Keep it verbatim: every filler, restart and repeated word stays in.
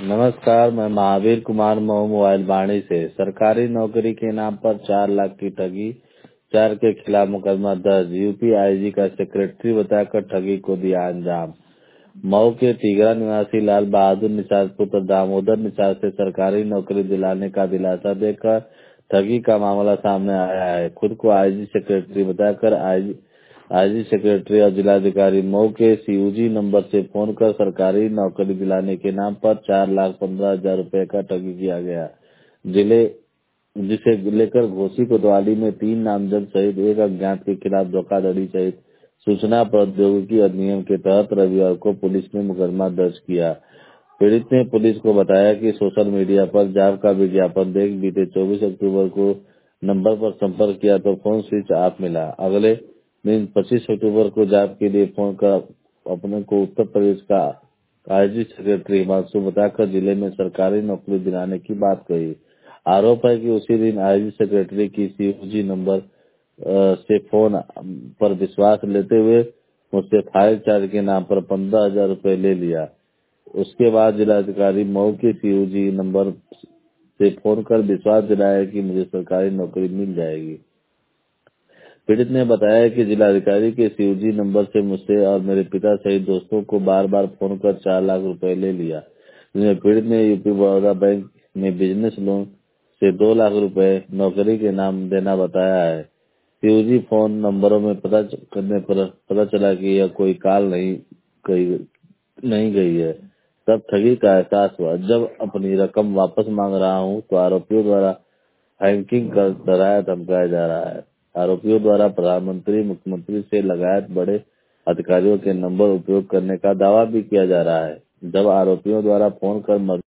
नमस्कार, मैं महावीर कुमार मऊ मोबाइल वाणी से। सरकारी नौकरी के नाम पर चार लाख की ठगी, चार के खिलाफ मुकदमा दर्ज। यूपी आईजी का सेक्रेटरी बताकर ठगी को दिया अंजाम। मऊ के टीगरा निवासी लाल बहादुर निषाद पुत्र दामोदर निषाद से सरकारी नौकरी दिलाने का दिलासा देकर ठगी का मामला सामने आया है। खुद को आईजी सेक्रेटरी बताकर आईजी आईजी सेक्रेटरी और जिलाधिकारी मऊ के सीयूजी नंबर से फोन कर सरकारी नौकरी दिलाने के नाम पर चार लाख पंद्रह हजार रूपए का ठगी किया गया। जिले जिसे लेकर घोसी कोतवाली में तीन नामजद सहित एक अज्ञात के खिलाफ धोखाधड़ी सहित सूचना प्रौद्योगिकी अधिनियम के तहत रविवार को पुलिस ने मुकदमा दर्ज किया। पीड़ित ने पुलिस को बताया कि सोशल मीडिया पर जॉब का विज्ञापन देख बीते चौबीस अक्टूबर को नंबर पर संपर्क किया तो फोन स्विच ऑफ मिला। अगले दिन पच्चीस अक्टूबर को जॉब के लिए फोन कर अपने को उत्तर प्रदेश का आईजी सेक्रेटरी हिमांशु बताकर जिले में सरकारी नौकरी दिलाने की बात कही। आरोप है कि उसी दिन आईजी सेक्रेटरी की सीयूजी नंबर से फोन पर विश्वास लेते हुए मुझसे फाइल चार्ज के नाम पर पंद्रह हजार रूपए ले लिया। उसके बाद जिलाधिकारी मऊ के सीयूजी नंबर से फोन कर विश्वास दिलाया कि मुझे सरकारी नौकरी मिल जाएगी। पीड़ित ने बताया कि जिलाधिकारी के सीयूजी नंबर से मुझसे और मेरे पिता सहित दोस्तों को बार बार फोन कर चार लाख रुपए ले लिया, जिसमें पीड़ित ने यूपी बड़ौदा बैंक में बिजनेस लोन से दो लाख रुपए नौकरी के नाम देना बताया है। सीयूजी फोन नंबरों में पता करने पर पता चला कि यह कोई कॉल नहीं गई नहीं गई है। तब ठगी का एहसास हुआ। जब अपनी रकम वापस मांग रहा हूं तो आरोपियों द्वारा हैकिंग कर डराया धमकाया जा रहा है। आरोपियों द्वारा प्रधानमंत्री, मुख्यमंत्री से लगायत बड़े अधिकारियों के नंबर उपयोग करने का दावा भी किया जा रहा है। जब आरोपियों द्वारा फोन कर